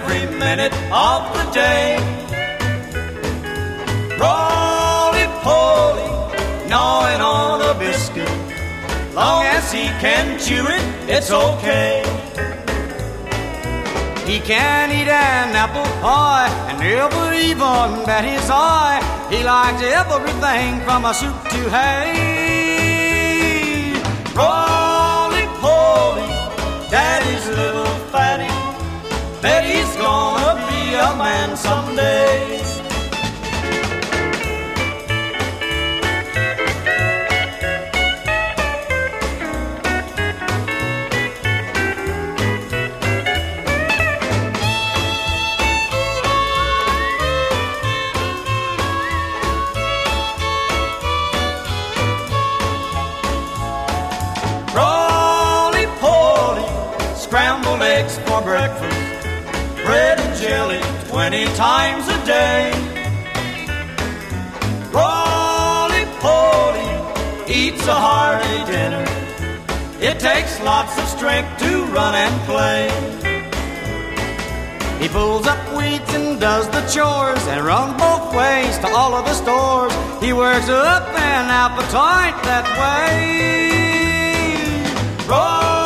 every minute of the day. Roly-poly, gnawing on a biscuit. Long as he can chew it, it's okay. He can eat an apple pie and never even bat his eye. He likes everything from a soup to hay. Roly-poly, Daddy's little fatty. Bet he's gonna be a man someday. Scrambled eggs for breakfast, bread and jelly 20 times a day. Roly-poly eats a hearty dinner. It takes lots of strength to run and play. He pulls up weeds and does the chores and runs both ways to all of the stores. He works up an appetite that way.